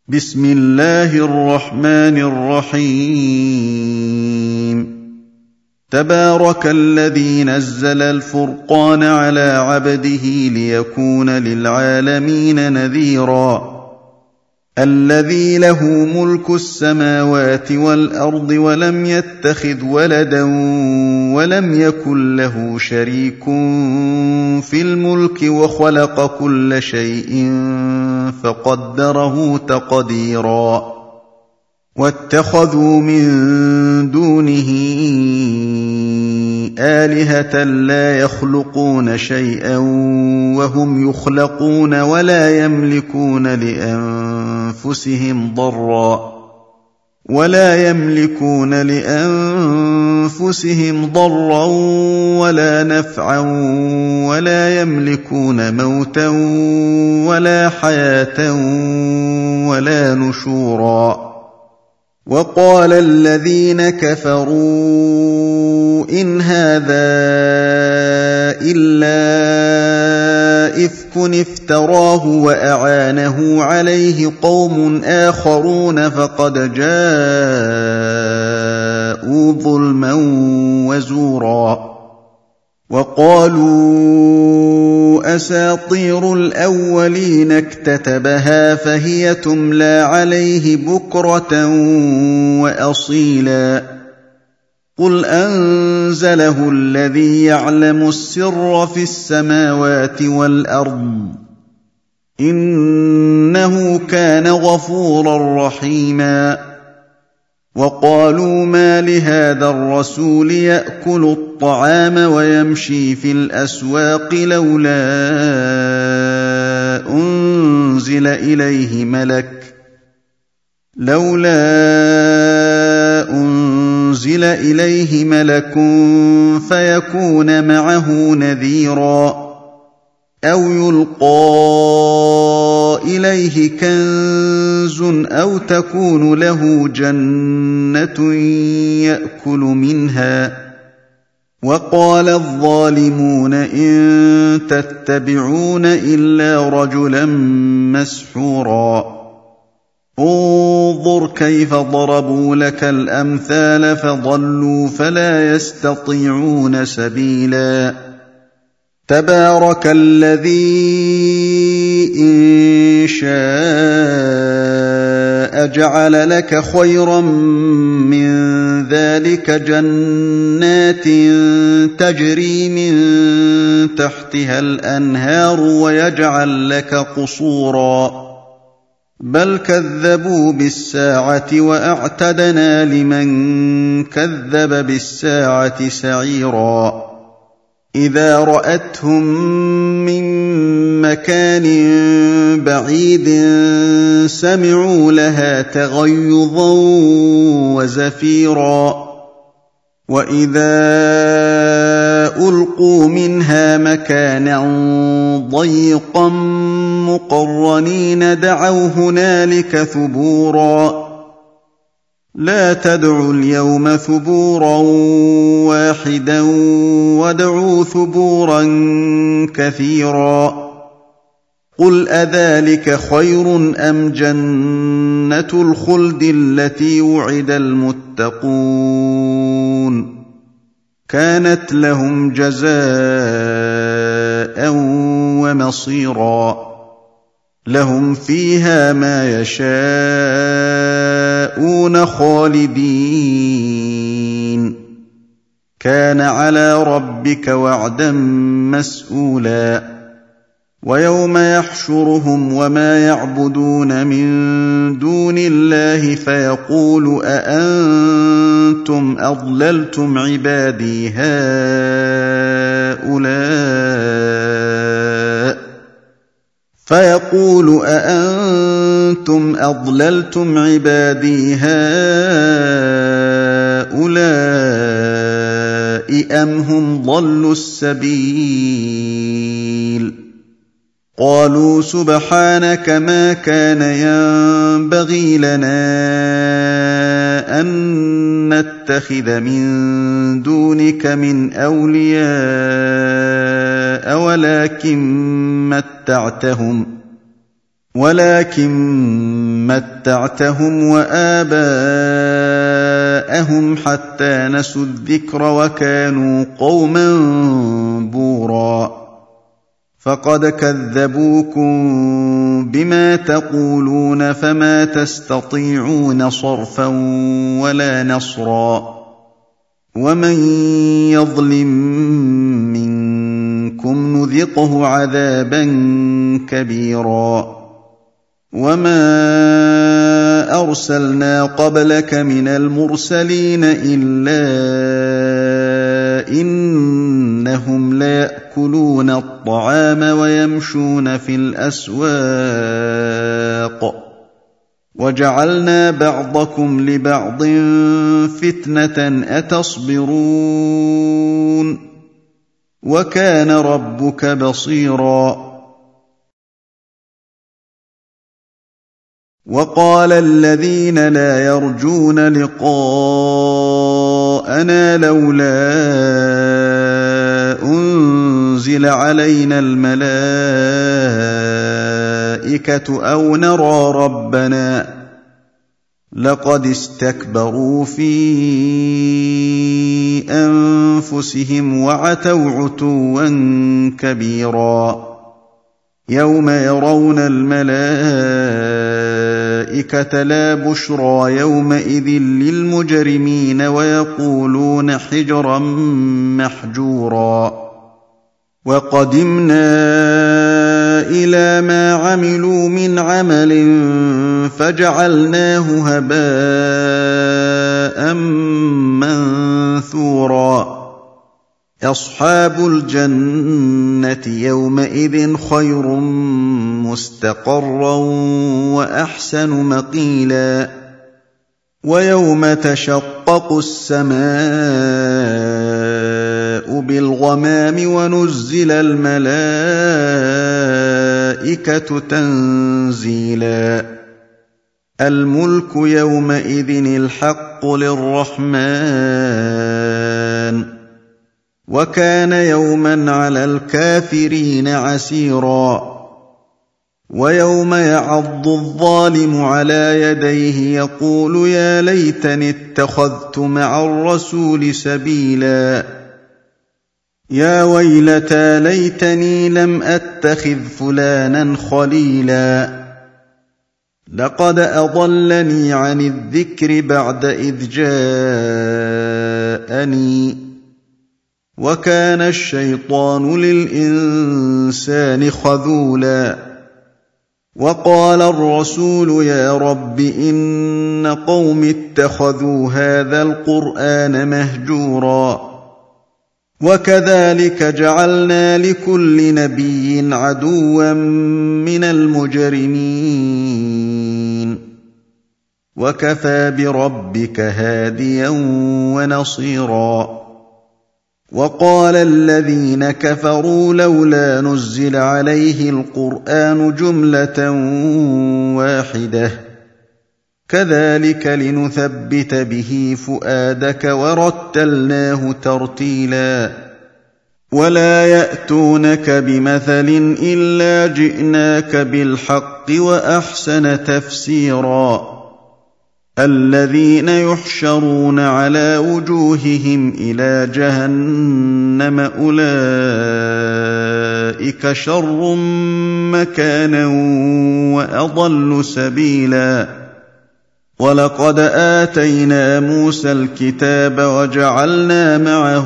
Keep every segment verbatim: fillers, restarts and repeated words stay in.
بسم الله الرحمن الرحيم تبارك الذي نزل الفرقان على عبده ليكون للعالمين نذيرا الذي له ملك السماوات والأرض ولم يتخذ ولدا ولم يكن له شريك في الملك وخلق كل شيء فقدره تقديرا واتخذوا من دونه آلهة لا يخلقون شيئا وهم يخلقون ولا يملكون لأنفسهم ضرا ولا يملكون لأنفسهم ضرا ولا نفعا ولا يملكون موتا ولا حياة ولا نشورا وقال الذين كفروا إن هذا إلا إفك افتراه وأعانه عليه قوم آخرون فقد جاءوا ظلما وزورا وقالوا أساطير الأولين اكتتبها فهي تملى عليه بكرة وأصيلا قل أنزله الذي يعلم السر في السماوات والأرض إنه كان غفورا رحيما وقالوا ما لهذا الرسول يأكل الطعام ويمشي في الأسواق لولا أنزل إليه ملك لولا أنزل إليه ملك فيكون معه نذيرا أو يلقى إليه كنز أو تكون له جنة يأكل منها وقال الظالمون إن تتبعون إلا رجلا مسحورا انظر كيف ضربوا لك الأمثال فضلوا فلا يستطيعون سبيلا تبارك الذي إن شاء جعل لك خيرا من ذلك جنات تجري من تحتها الأنهار ويجعل لك قصورا بل كذبوا بالساعة وأعتدنا لمن كذب بالساعة سعيرا إذا رأتهم من مكان بعيد سمعوا لها تغيظا وزفيرا وإذا ألقوا منها مكانا ضيقا مقرنين دعوا هنالك ثبورا لا تدعوا اليوم ثبورا واحدا وادعوا ثبورا كثيرا قل أذلك خير أم جنة الخلد التي وعد المتقون كانت لهم جزاء ومصيرا لهم فيها ما يشاءون خالدين كان على ربك وعدا مسئولا ويوم يحشرهم وما يعبدون من دون الله فيقول أأنتم أضللتم عبادي هؤلاء فيقول أأنتم أضللتم عبادي هؤلاء أم هم ضلوا السبيل قالوا سبحانك ما كان ينبغي لنا أن نتخذ من دونك من أولياء ولكن متعتهم ولكن متعتهم وآباءهم حتى نسوا الذكر وكانوا قوما بورا فقد كذبوكم بما تقولون فما تستطيعون صرفا ولا نصرا ومن يظلم منكم نذقه عذابا كبيرا وما أرسلنا قبلك من المرسلين إلا إنهم ليأكلون الطعام ويمشون في الأسواق وجعلنا بعضكم لبعض فتنة أتصبرون وكان ربك بصيرا وقال الذين لا يرجون لقاءنا لولا أنزل علينا الملائكة أو نرى ربنا لقد استكبروا في أنفسهم وعتوا عتوا كبيرا يوم يرون الملائكة لا بشرى يومئذ للمجرمين ويقولون حجرا محجورا وقدمنا إلى ما عملوا من عمل فجعلناه هباء منثورا أصحاب الجنة يومئذ خير مستقرا وأحسن مقيلا ويوم تشقق السماء بالغمام ونزل الملائكة تنزيلا الملك يومئذ الحق للرحمن وكان يوما على الكافرين عسيرا ويوم يعض الظالم على يديه يقول يا ليتني اتخذت مع الرسول سبيلا يا ويلتى ليتني لم أتخذ فلانا خليلا لقد أضلني عن الذكر بعد إذ جاءني وكان الشيطان للإنسان خذولا وقال الرسول يا رب إن قوم اتخذوا هذا القرآن مهجورا وكذلك جعلنا لكل نبي عدوا من المجرمين وكفى بربك هاديا ونصيرا وقال الذين كفروا لولا نزل عليه القرآن جملة واحدة كذلك لنثبت به فؤادك ورتلناه ترتيلا ولا يأتونك بمثل إلا جئناك بالحق وأحسن تفسيرا الذين يحشرون على وجوههم إلى جهنم أولئك شر مكانا وأضل سبيلا ولقد آتينا موسى الكتاب وجعلنا معه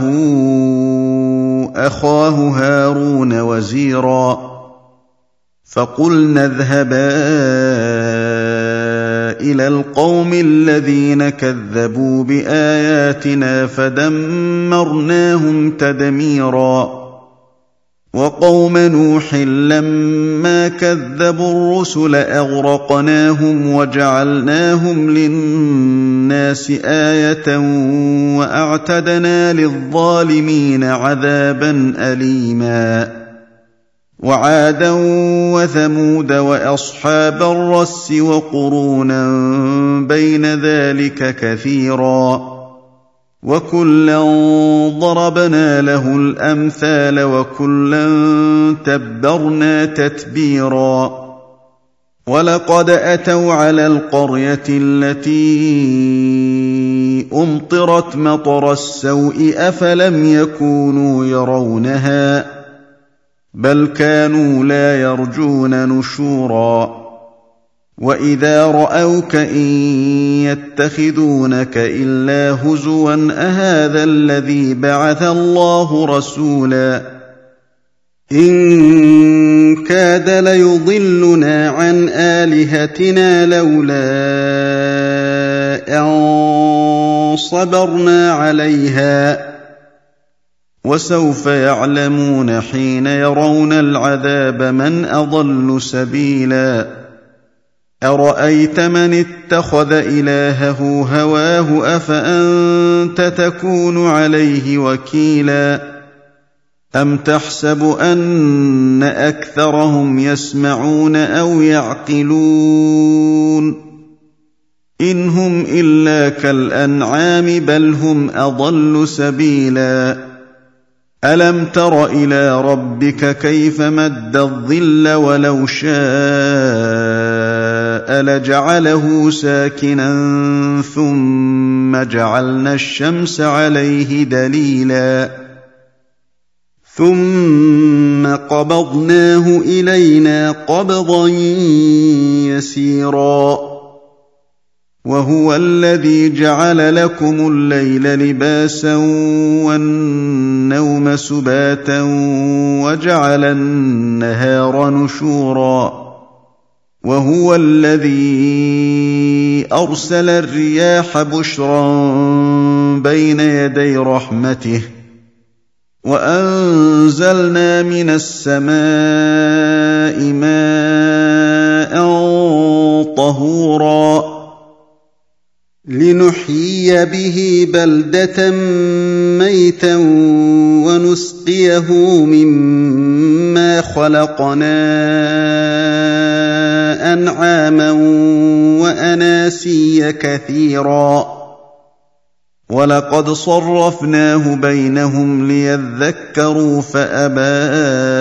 أخاه هارون وزيرا فقلنا اذهبا إلى القوم الذين كذبوا بآياتنا فدمرناهم تدميرا وقوم نوح لما كذبوا الرسل أغرقناهم وجعلناهم للناس آية وأعتدنا للظالمين عذابا أليما وعادا وثمود وأصحاب الرس وقرونا بين ذلك كثيرا وكلا ضربنا له الأمثال وكلا تبرنا تتبيرا وَلَقَدْ أَتَوْا عَلَى الْقَرْيَةِ الَّتِي أُمْطِرَتْ مَطَرَ السَّوْءِ أَفَلَمْ يَكُونُوا يَرَوْنَهَا بَلْ كَانُوا لَا يَرْجُونَ نُشُورًا وَإِذَا رَأَوْكَ إِن يَتَّخِذُونَكَ إِلَّا هُزُوًا أَهَٰذَا الَّذِي بَعَثَ اللَّهُ رَسُولًا إِن كَادَ لَيُضِلُّنَا عَنْ آلِهَتِنَا لَوْلَا أَن صَبَرْنَا عَلَيْهَا وَسَوْفَ يَعْلَمُونَ حِينَ يَرَوْنَ الْعَذَابَ مَنْ أَضَلُّ سَبِيلًا أَرَأَيْتَ مَنِ اتَّخَذَ إِلَٰهَهُ هَوَاهُ أَفَأَنتَ تَكُونُ عَلَيْهِ وَكِيلًا أَمْ تَحْسَبُ أَنَّ أَكْثَرَهُمْ يَسْمَعُونَ أَوْ يَعْقِلُونَ إِنْ هُمْ إِلَّا كَالْأَنْعَامِ بَلْ هُمْ أَضَلُّ سَبِيلًا أَلَمْ تَرَ إِلَىٰ رَبِّكَ كَيْفَ مَدَّ الظِّلَّ وَلَوْ شَاءَ لَجَعَلَهُ سَاكِنًا ثُمَّ جَعَلْنَا الشَّمْسَ عَلَيْهِ دَلِيلًا ثُمَّ قَبَضْنَاهُ إِلَيْنَا قَبْضًا يَسِيرًا وَهُوَ الَّذِي جَعَلَ لَكُمُ اللَّيْلَ لِبَاسًا وَالنَّوْمَ سُبَاتًا وَجَعَلَ النَّهَارَ نُشُورًا وَهُوَ الَّذِي أَرْسَلَ الرِّيَاحَ بُشْرًا بَيْنَ يَدَيْ رَحْمَتِهِ وَأَنزَلْنَا مِنَ السَّمَاءِ مَاءً طَهُورًا لِنُحْيِيَ بِهِ بَلْدَةً مَّيْتًا وَنُسْقِيَهُ مِمَّا خَلَقْنَا أَنْعَامًا وَأَنَاسِيَّ كَثِيرًا وَلَقَدْ صَرَّفْنَاهُ بَيْنَهُمْ لِيَذَّكَّرُوا فَأَبَىٰ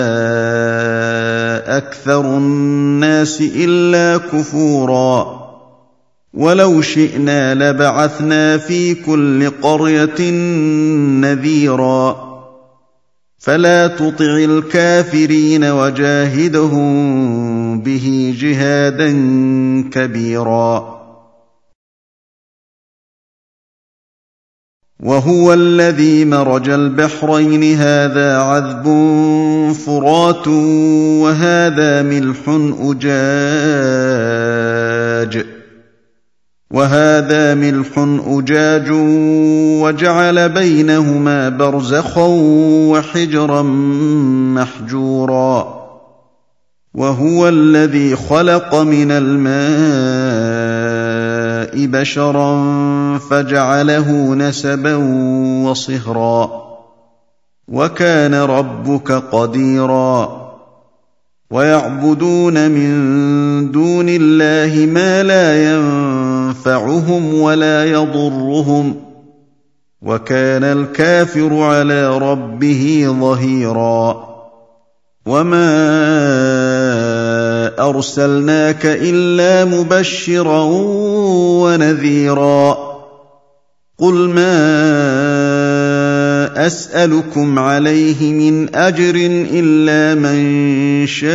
أَكْثَرُ النَّاسِ إِلَّا كُفُورًا وَلَوْ شِئْنَا لَبَعَثْنَا فِي كُلِّ قَرْيَةٍ نَّذِيرًا فَلَا تُطِعِ الْكَافِرِينَ وَجَاهِدْهُم بِهِ جِهَادًا كَبِيرًا وَهُوَ الَّذِي مَرَجَ الْبَحْرَيْنِ هَٰذَا عَذْبٌ فُرَاتٌ وَهَٰذَا مِلْحٌ أُجَاجٌ وَهَٰذَا مِلْحٌ أُجَاجٌ وَجَعَلَ بَيْنَهُمَا بَرْزَخًا وَحِجْرًا مَّحْجُورًا وَهُوَ الَّذِي خَلَقَ مِنَ الْمَاءِ بَشَرًا فَجَعَلَهُ نَسَبًا وَصِهْرًا وَكَانَ رَبُّكَ قَدِيرًا وَيَعْبُدُونَ مِن دُونِ اللَّهِ مَا لَا يَنفَعُهُمْ وَلَا يَضُرُّهُمْ وَكَانَ الْكَافِرُ عَلَىٰ رَبِّهِ ظَهِيرًا وَمَا أَرْسَلْنَاكَ إِلَّا مُبَشِّرًا وَنَذِيرًا قُلْ مَا أَسْأَلُكُمْ عَلَيْهِ مِنْ أَجْرٍ إِلَّا مَن شَاءَ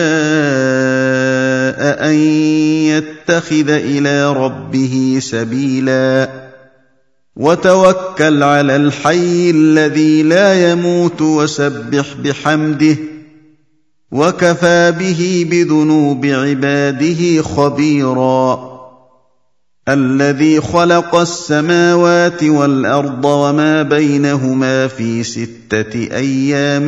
أَن يَتَّخِذَ إِلَىٰ رَبِّهِ سَبِيلًا وَتَوَكَّلْ عَلَى الْحَيِّ الَّذِي لَا يَمُوتُ وَسَبِّحْ بِحَمْدِهِ وَكَفَىٰ بِهِ بِذُنُوبِ عِبَادِهِ خَبِيرًا الَّذِي خَلَقَ السَّمَاوَاتِ وَالْأَرْضَ وَمَا بَيْنَهُمَا فِي سِتَّةِ أَيَّامٍ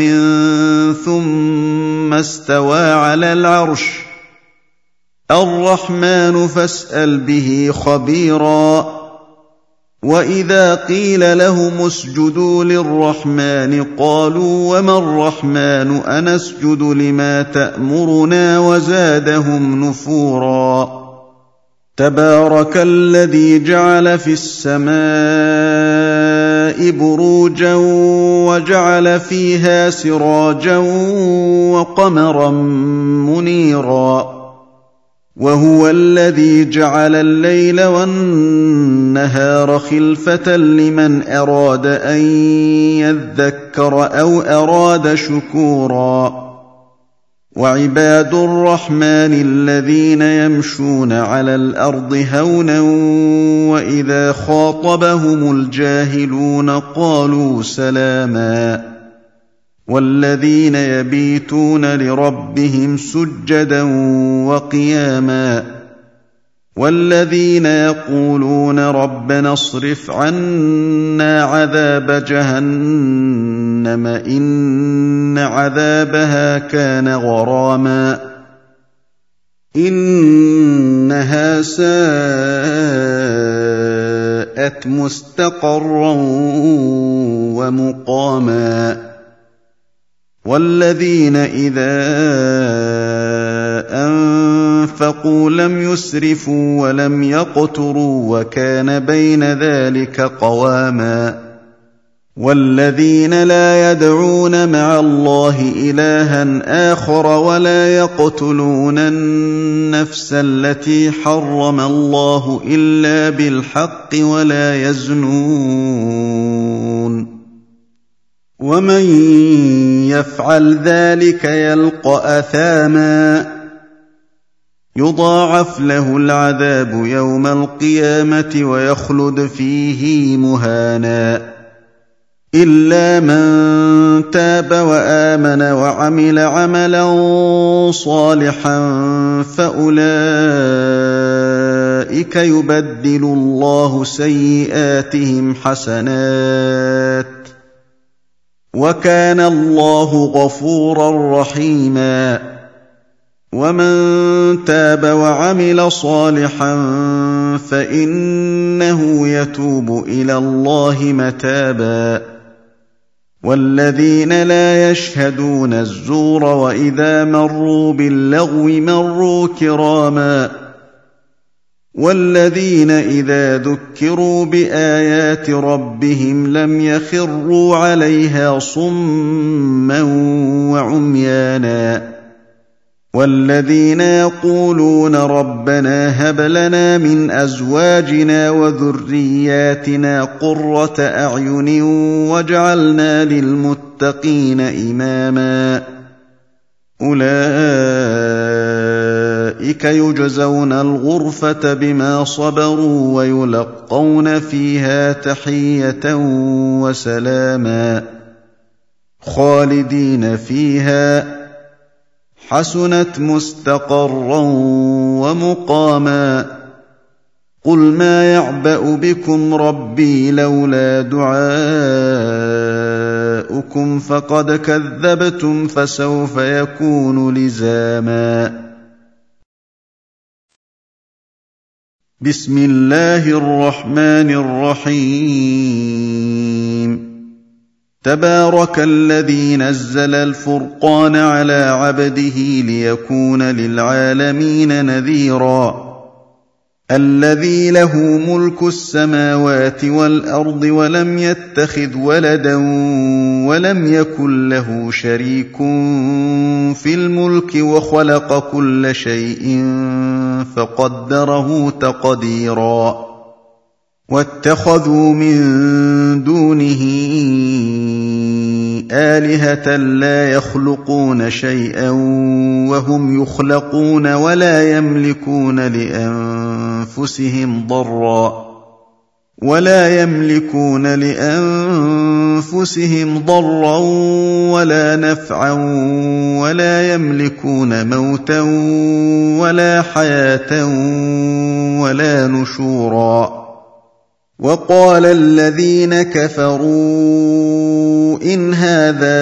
ثُمَّ اسْتَوَىٰ عَلَى الْعَرْشِ الرَّحْمَٰنُ فَاسْأَلْ بِهِ خَبِيرًا وَإِذَا قِيلَ لَهُمُ اسْجُدُوا لِلرَّحْمَٰنِ قَالُوا وَمَا الرَّحْمَٰنُ أَنَسْجُدُ لِمَا تَأْمُرُنَا وَزَادَهُمْ نُفُورًا تَبَارَكَ الَّذِي جَعَلَ فِي السَّمَاءِ بُرُوجًا وَجَعَلَ فِيهَا سِرَاجًا وَقَمَرًا مُّنِيرًا وهو الذي جعل الليل والنهار خلفة لمن أراد أن يذكر أو أراد شكورا وعباد الرحمن الذين يمشون على الأرض هونا وإذا خاطبهم الجاهلون قالوا سلاما والذين يبيتون لربهم سجدا وقياما والذين يقولون ربنا اصرف عنا عذاب جهنم إن عذابها كان غراما إنها ساءت مستقرا ومقاما والذين إذا أنفقوا لم يسرفوا ولم يقتروا وكان بين ذلك قواما والذين لا يدعون مع الله إلها آخر ولا يقتلون النفس التي حرم الله إلا بالحق ولا يزنون ومن يفعل ذلك يلقى أثاما يضاعف له العذاب يوم القيامة ويخلد فيه مهانا إلا من تاب وآمن وعمل عملا صالحا فأولئك يبدل الله سيئاتهم حسنات وكان الله غفورا رحيما ومن تاب وعمل صالحا فإنه يتوب إلى الله متابا والذين لا يشهدون الزور وإذا مروا باللغو مروا كراما والذين إذا ذكروا بآيات ربهم لم يخروا عليها صما وعميانا والذين يقولون ربنا هب لنا من أزواجنا وذرياتنا قرة أعين واجعلنا للمتقين إماما أولئك يجزون الغرفة بما صبروا ويلقون فيها تحية وسلاما خالدين فيها حسنت مستقرا ومقاما قل ما يعبأ بكم ربي لولا دعاؤكم فقد كذبتم فسوف يكون لزاما بسم الله الرحمن الرحيم تبارك الذي نزل الفرقان على عبده ليكون للعالمين نذيرا الذي له ملك السماوات والأرض ولم يتخذ ولدا ولم يكن له شريك في الملك وخلق كل شيء فقدره تقديرا واتخذوا من دونه آلهة لا يخلقون شيئا وهم يخلقون ولا يملكون لأنفسهم ضرا ولا يملكون لأنفسهم ضرا ولا نفعا ولا يملكون موتا ولا حياة ولا نشورا وقال الذين كفروا إن هذا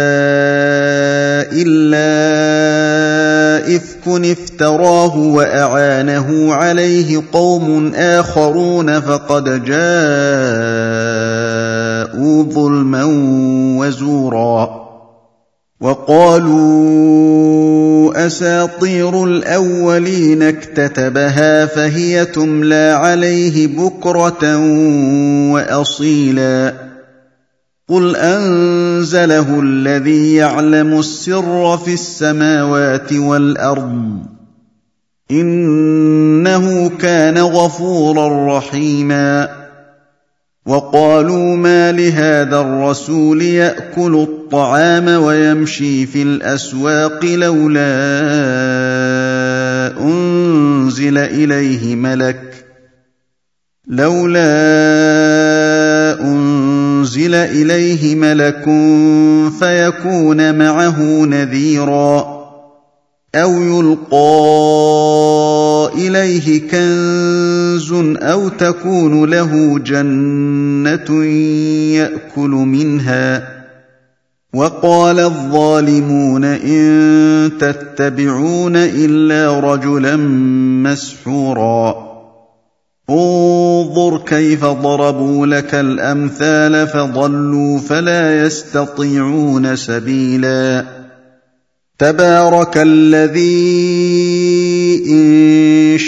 إلا إفك افتراه وأعانه عليه قوم آخرون فقد جاءوا ظلما وزورا وقالوا أساطير الأولين اكتتبها فهي تملى عليه بكرة وأصيلا قل أنزله الذي يعلم السر في السماوات والأرض إنه كان غفورا رحيما وقالوا ما لهذا الرسول يأكل الطعام ويمشي في الأسواق لولا أنزل إليه ملك لولا أنزل إليه ملك فيكون معه نذيرا أو يلقى إليه كنز أو تكون له جنة يأكل منها وقال الظالمون إن تتبعون إلا رجلا مسحورا انظر كيف ضربوا لك الأمثال فضلوا فلا يستطيعون سبيلا تبارك الذي إن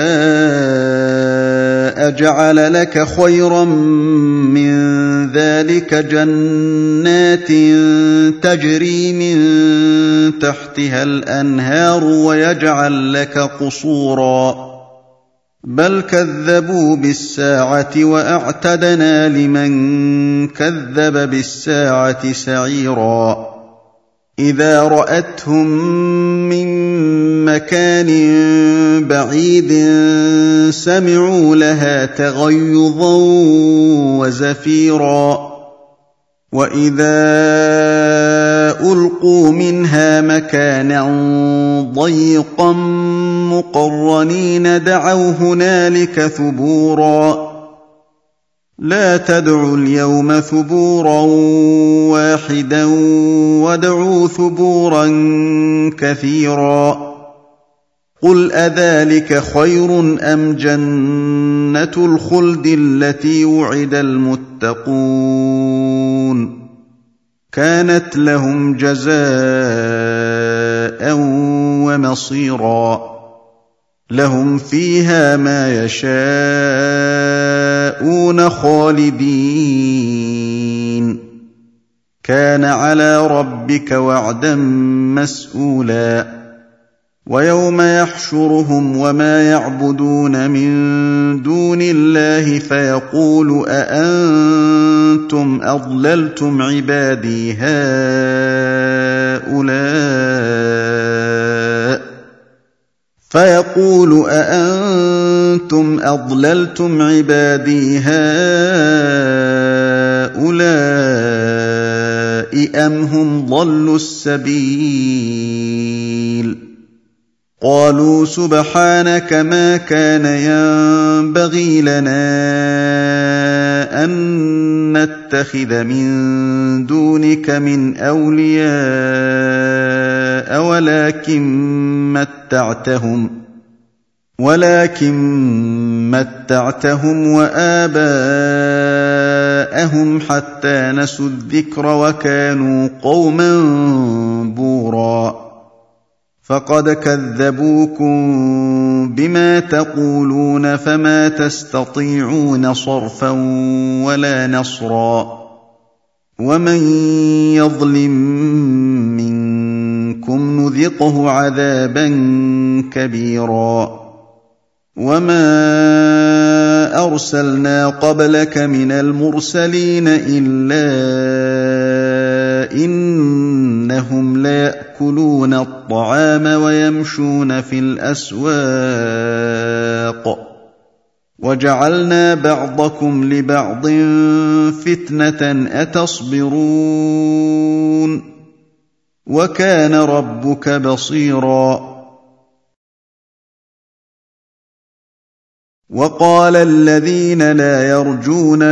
شاء جعل لك خيرا من ذلك جنات تجري من تحتها الأنهار ويجعل لك قصورا بل كذبوا بالساعة وأعتدنا لمن كذب بالساعة سعيرا إذا رأتهم من مكان بعيد سمعوا لها تغيظا وزفيرا وإذا ألقوا منها مكانا ضيقا مقرنين دعوا هنالك ثبورا لا تدعوا اليوم ثبورا واحدا وادعوا ثبورا كثيرا قل أذلك خير أم جنة الخلد التي وعد المتقون كانت لهم جزاء ومصيرا لهم فيها ما يشاءون خالدين كان على ربك وعدا مسئولا ويوم يحشرهم وما يعبدون من دون الله فيقول أأنتم أضللتم عبادي هؤلاء فيقول أأنتم أضللتم عبادي هؤلاء أم هم ضلوا السبيل قالوا سبحانك ما كان ينبغي لنا أن نتخذ من دونك من أولياء ولكن متعتهم ولكن متعتهم وآباءهم حتى نسوا الذكر وكانوا قوما بورا فقد كذبوكم بما تقولون فما تستطيعون صرفا ولا نصرا ومن يظلم منكم نذقه عذابا كبيرا وما أرسلنا قبلك من المرسلين إلا إنهم ليأكلون الطعام ويمشون في الأسواق وجعلنا بعضكم لبعض فتنة أتصبرون وكان ربك بصيرا وقال الذين لا يرجون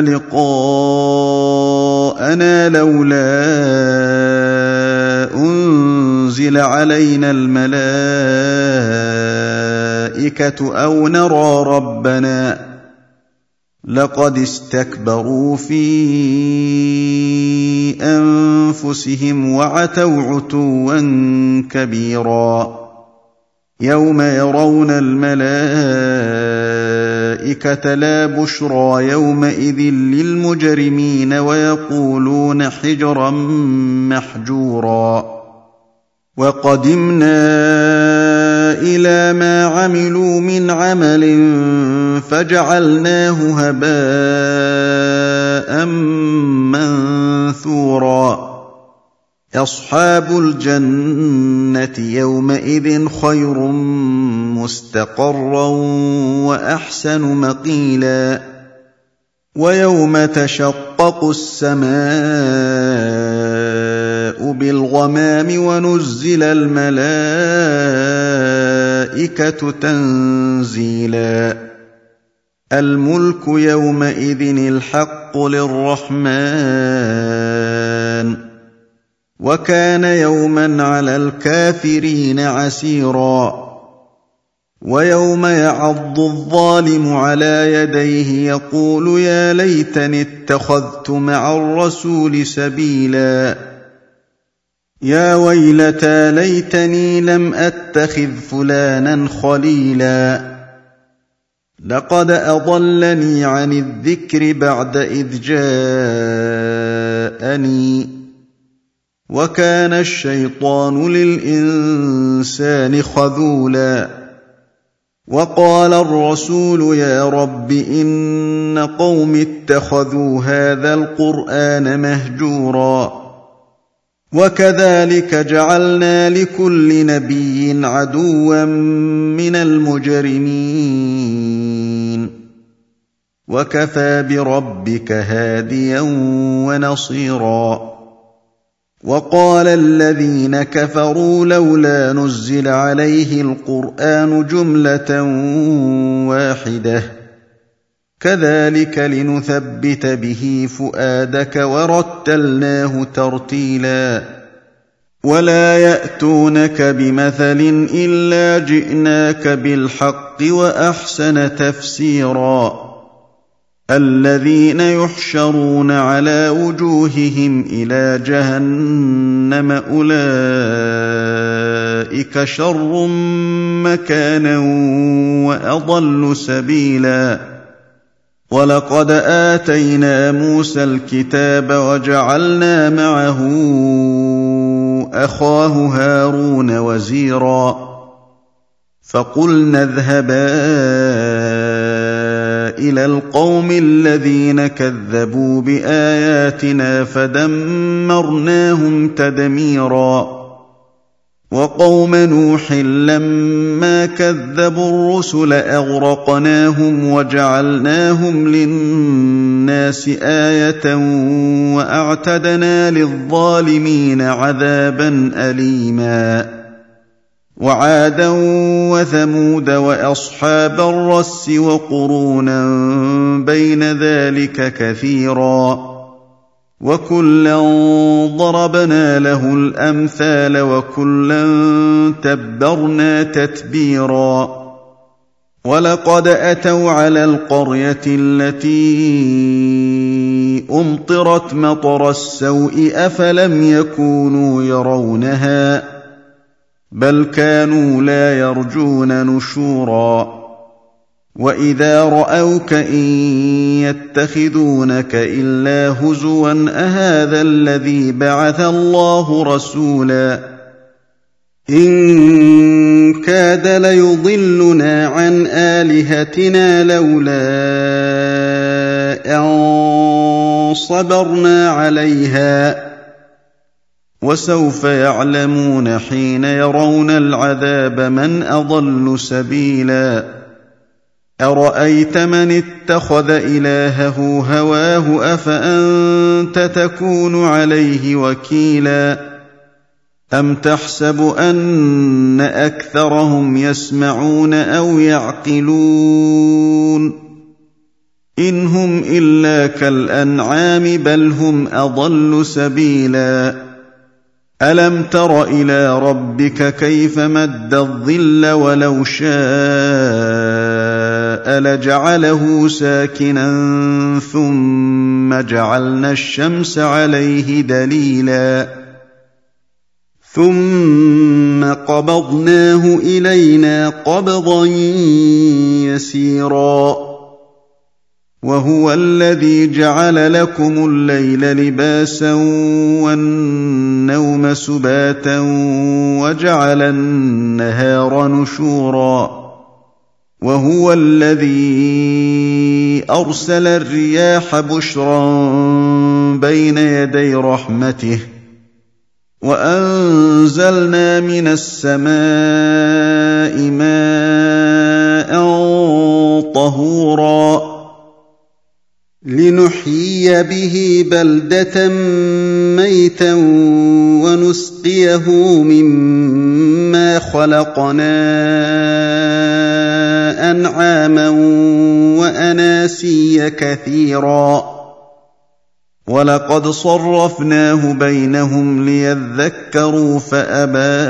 لقاءنا لولا أنزل علينا الملائكة أو نرى ربنا لقد استكبروا في أنفسهم وعتوا عتوا كبيرا يوم يرون الملائكة لا بشرى يومئذ للمجرمين ويقولون حجرا محجورا وقدمنا إلى ما عملوا من عمل فجعلناه هباء منثورا أصحاب الجنة يومئذ خير مستقرا وأحسن مقيلا ويوم تشقق السماء بالغمام ونزل الملائكة تنزيلا الملك يومئذ الحق للرحمن وكان يوما على الكافرين عسيرا ويوم يعض الظالم على يديه يقول يا ليتني اتخذت مع الرسول سبيلا يا ويلتى ليتني لم أتخذ فلانا خليلا لقد أضلني عن الذكر بعد إذ جاءني وكان الشيطان للإنسان خذولا وقال الرسول يا رب إن قوم اتخذوا هذا القرآن مهجورا وكذلك جعلنا لكل نبي عدوا من المجرمين وكفى بربك هاديا ونصيرا وقال الذين كفروا لولا نزل عليه القرآن جملة واحدة كذلك لنثبت به فؤادك ورتلناه ترتيلا ولا يأتونك بمثل إلا جئناك بالحق وأحسن تفسيرا الذين يحشرون على وجوههم إلى جهنم أولئك شر مكانا وأضل سبيلا ولقد آتينا موسى الكتاب وجعلنا معه أخاه هارون وزيرا فقلنا اذهبا إلى القوم الذين كذبوا بآياتنا فدمرناهم تدميرا وقوم نوح لما كذبوا الرسل أغرقناهم وجعلناهم للناس آية وأعتدنا للظالمين عذابا أليما وعادا وثمود وأصحاب الرس وقرونا بين ذلك كثيرا وكلا ضربنا له الأمثال وكلا تبرنا تتبيرا ولقد أتوا على القرية التي أمطرت مطر السوء أفلم يكونوا يرونها بل كانوا لا يرجون نشورا وإذا رأوك إن يتخذونك إلا هزوا أهذا الذي بعث الله رسولا إن كاد ليضلنا عن آلهتنا لولا أن صبرنا عليها وسوف يعلمون حين يرون العذاب من أضل سبيلا أرأيت من اتخذ إلهه هواه أفأنت تكون عليه وكيلا أم تحسب أن أكثرهم يسمعون أو يعقلون إن هم إلا كالأنعام بل هم أضل سبيلا ألم تر إلى ربك كيف مد الظل ولو شاء لجعله ساكنا ثم جعلنا الشمس عليه دليلا ثم قبضناه إلينا قبضا يسيرا وهو الذي جعل لكم الليل لباسا والنوم سباتا وجعل النهار نشورا وهو الذي أرسل الرياح بشرا بين يدي رحمته وأنزلنا من السماء ماء طهورا لنحيي به بلدة ميتا ونسقيه مما خلقنا أنعاما وأناسيا كثيرا ولقد صرفناه بينهم ليذكروا فأبى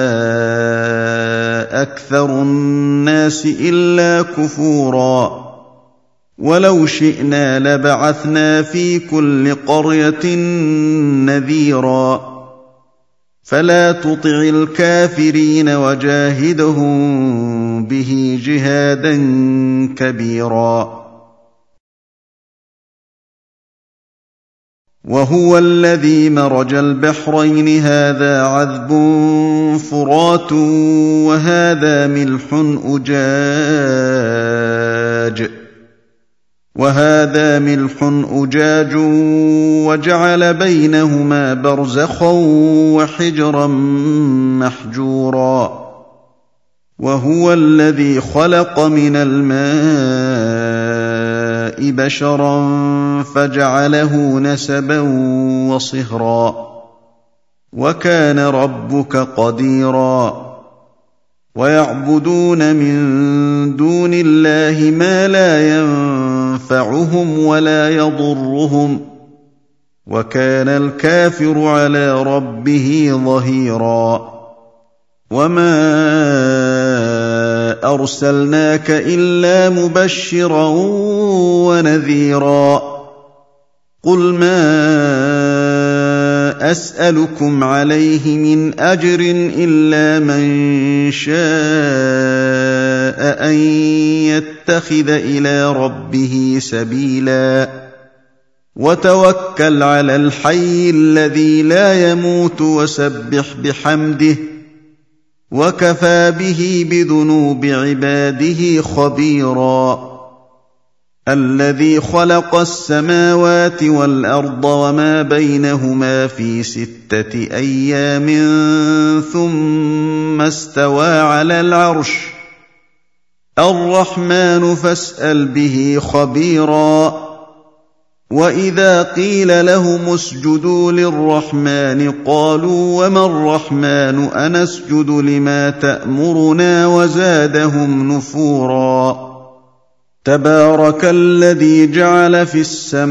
أكثر الناس إلا كفورا ولو شئنا لبعثنا في كل قرية نذيرا فلا تطع الكافرين وجاهدهم به جهادا كبيرا وهو الذي مرج البحرين هذا عذب فرات وهذا ملح أجاج وهذا ملح أجاج وجعل بينهما برزخا وحجرا محجورا وهو الذي خلق من الماء بشرا فجعله نسبا وصهرا وكان ربك قديرا ويعبدون من دون الله ما لا ينفعهم ولا يضرهم وكان الكافر على ربه ظهيرا وما أرسلناك إلا مبشرا ونذيرا قل ما أسألكم عليه من أجر إلا من شاء أن يتخذ إلى ربه سبيلا وتوكل على الحي الذي لا يموت وسبح بحمده وكفى به بذنوب عباده خبيرا الذي خلق السماوات والأرض وما بينهما في ستة أيام ثم استوى على العرش الرحمن فاسأل به خبيرا وإذا قيل لهم اسجدوا للرحمن قالوا وما الرحمن أنسجد لما تأمرنا وزادهم نفورا تبارك الذي جعل في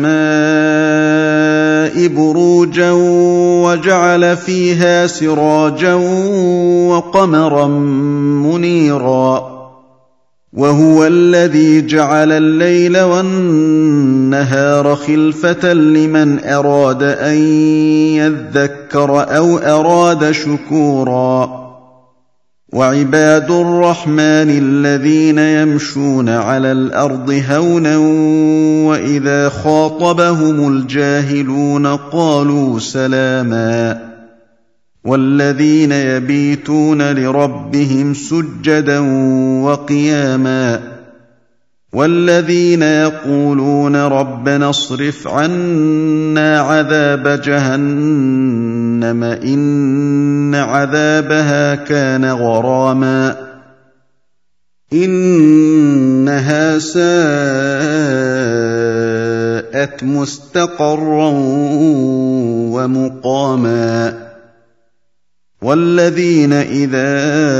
السماء بروجا وجعل فيها سراجا وقمرا منيرا وهو الذي جعل الليل والنهار خلفة لمن أراد أن يذكر أو أراد شكورا وعباد الرحمن الذين يمشون على الأرض هونا وإذا خاطبهم الجاهلون قالوا سلاما والذين يبيتون لربهم سجدا وقياما والذين يقولون ربنا اصرف عنا عذاب جهنم إن عذابها كان غراما إنها ساءت مستقرا ومقاما والذين إذا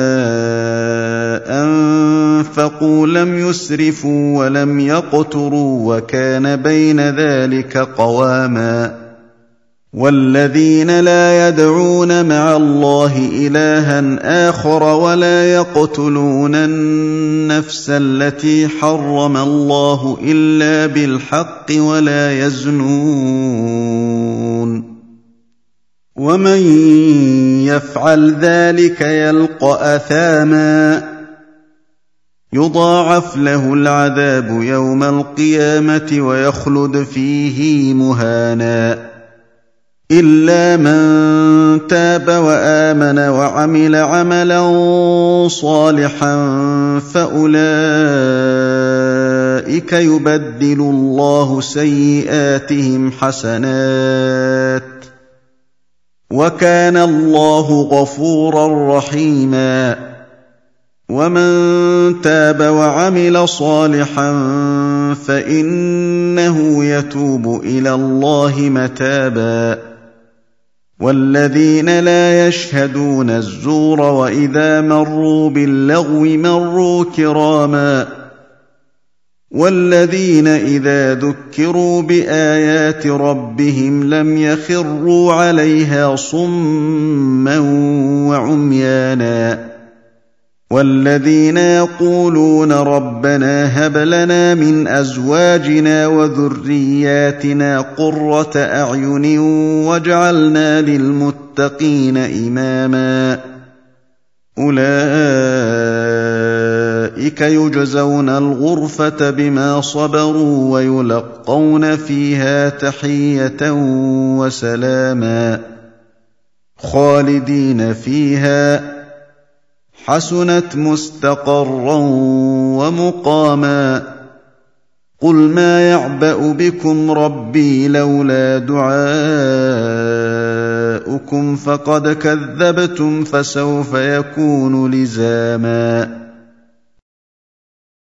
أنفقوا لم يسرفوا ولم يقتروا وكان بين ذلك قواما والذين لا يدعون مع الله إلها آخر ولا يقتلون النفس التي حرم الله إلا بالحق ولا يزنون ومن يفعل ذلك يلقى أثاما يضاعف له العذاب يوم القيامة ويخلد فيه مهانا إلا من تاب وآمن وعمل عملا صالحا فأولئك يبدل الله سيئاتهم حسنات وكان الله غفورا رحيما ومن تاب وعمل صالحا فإنه يتوب إلى الله متابا والذين لا يشهدون الزور وإذا مروا باللغو مروا كراما والذين إذا ذكروا بآيات ربهم لم يخروا عليها صما وعميانا والذين يقولون ربنا هب لنا من أزواجنا وذرياتنا قرة أعين واجعلنا للمتقين إماما أولئك يجزون الغرفة بما صبروا ويلقون فيها تحية وسلاما خالدين فيها حسنت مستقرا ومقاما قل ما يعبأ بكم ربي لولا دعاؤكم فقد كذبتم فسوف يكون لزاما